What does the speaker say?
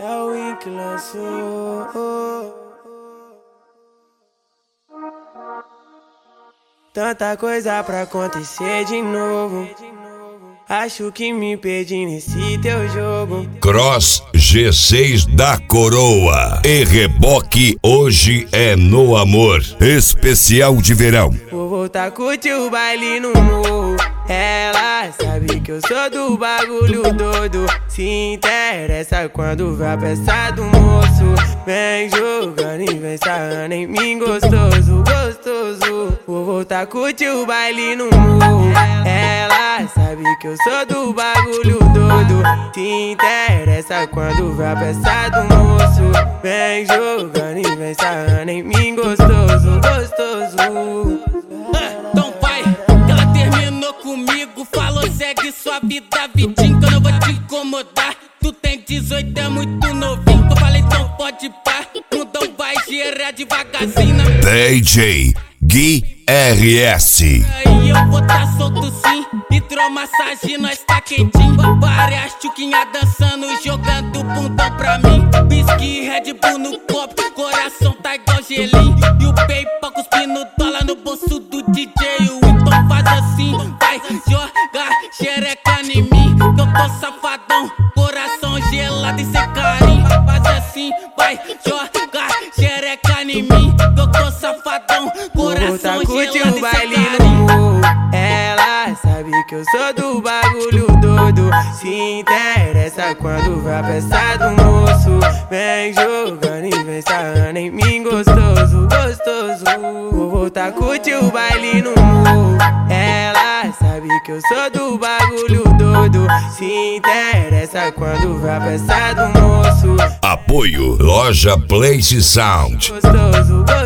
É o Win que lançou. Tanta coisa pra acontecer de novo. Acho que me perdi nesse teu jogo. Cross G6 da Coroa e reboque hoje é no amor. Especial de verão. Vou voltar a curtir o baile no morro. Ela sabe que eu sou do bagulho doido. Se interessa quando vai a peça do moço. Vem jogando e vem sarrando em mim gostoso, gostoso. Vou voltar a curtir o baile no morro. Ela sabe que eu sou do bagulho doido. Se interessa quando vai a peça do moço. Vem jogando e vem sarrando em mim gostoso, gostoso. Então vai, que ela terminou comigo. Falou segue sua vida, vidinho, que eu não vou te incomodar. Tu tem 18, é muito novinho. Eu falei então pode pá, mundão vai girar devagarzinho. DJ Gui RS. Aí eu vou tá solto sim, hidromassagem nós tá quentinho. Várias tchuquinhas dançando, jogando bundão pra mim. Whisky, Red Bull no copo, coração tá igual gelinho. E o PayPal cuspindo dólar no bolso do DJ. O então faz assim, vai jogar xereca em mim, que eu tô safadão, coração gelado e sem carinho. Faz assim, vai jogar xereca em mim, que eu tô safadão, coração gelado o e baile sem no carinho. morro. Ela sabe que eu sou do bagulho doido. Se interessa quando vai a peça do moço. Vem jogando e vem sarrando em mim gostoso, gostoso. Vou voltar a curtir o baile no morro. Ela sabe que eu sou do bagulho doido. Se interessa quando vai a peça do moço. Apoio Loja Place Sound. Gostoso, gostoso.